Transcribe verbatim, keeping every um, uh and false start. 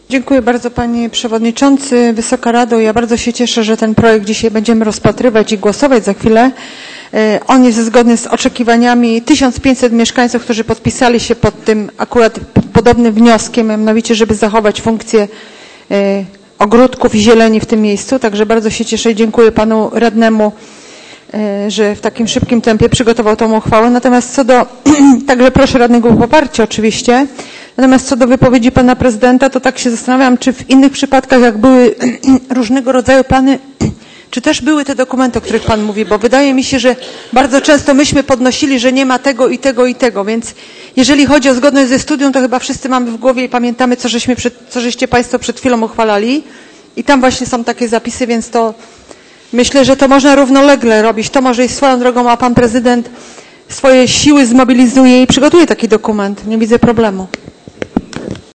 Dziękuję bardzo Panie Przewodniczący, Wysoka Rado. Ja bardzo się cieszę, że ten projekt dzisiaj będziemy rozpatrywać i głosować za chwilę. On jest zgodny z oczekiwaniami tysiąc pięćset mieszkańców, którzy podpisali się pod tym akurat podobnym wnioskiem, mianowicie, żeby zachować funkcję ogródków i zieleni w tym miejscu. Także bardzo się cieszę i dziękuję Panu Radnemu, że w takim szybkim tempie przygotował tą uchwałę. Natomiast co do, także proszę Radnego o poparcie oczywiście. Natomiast co do wypowiedzi Pana Prezydenta, to tak się zastanawiam, czy w innych przypadkach, jak były różnego rodzaju plany, czy też były te dokumenty, o których Pan mówi, bo wydaje mi się, że bardzo często myśmy podnosili, że nie ma tego i tego i tego, więc jeżeli chodzi o zgodność ze studium, to chyba wszyscy mamy w głowie i pamiętamy, co, żeśmy przed, co żeście Państwo przed chwilą uchwalali i tam właśnie są takie zapisy, więc to myślę, że to można równolegle robić. To może i swoją drogą, a Pan Prezydent swoje siły zmobilizuje i przygotuje taki dokument. Nie widzę problemu.